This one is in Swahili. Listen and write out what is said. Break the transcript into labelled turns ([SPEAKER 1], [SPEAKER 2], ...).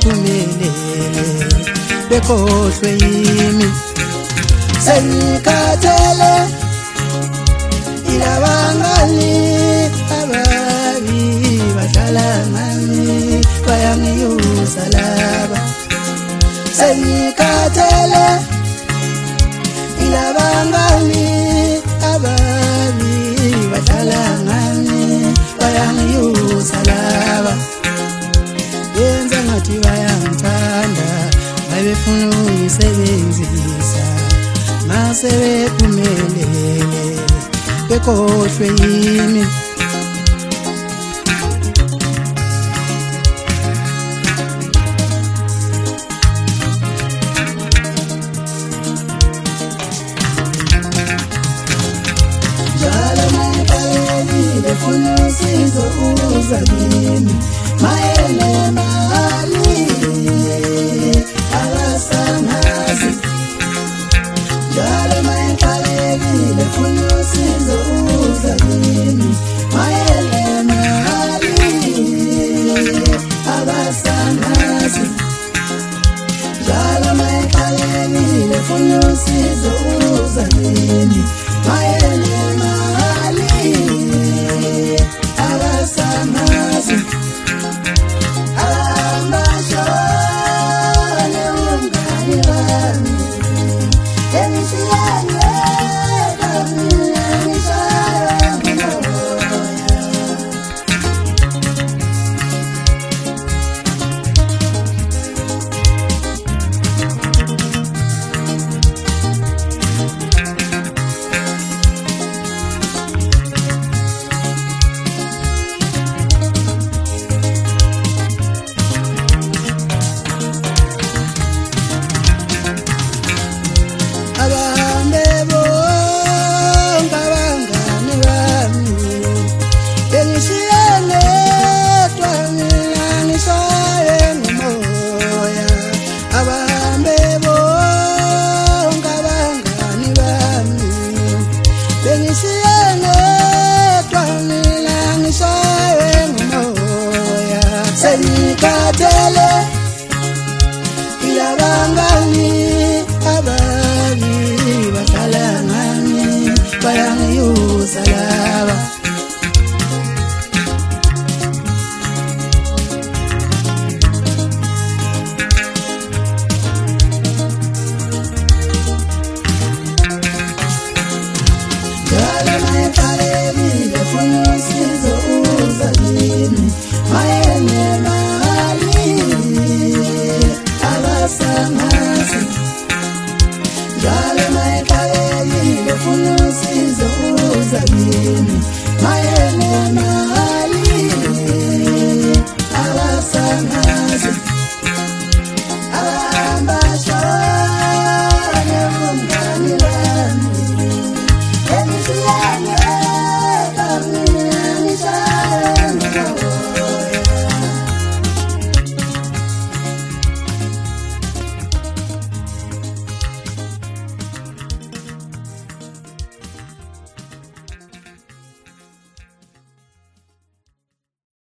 [SPEAKER 1] sebephumelele bekhohlwe yimi. Sengikhathele ilabangani ababi badlala ngami bayangiyuza laba. Sengikhathele ilabangani ababi badlala ngami bayangiyuza laba. Yenza ngathi bayangithanda bayefuna ungisebenzisa masebephumelele bekhohlwe yimi. Njalo mayekhalekile funa usizo uza kimi mayele mali abasangazi. Njalo mayekhalekile funa usizo uza kimi mayele mali abasangazi. Njalo mayekhalekile funa usizo uza kimi mayele mali abasangazi. Sengikhathele ilabangani ababi badlala ngami bayangiyuza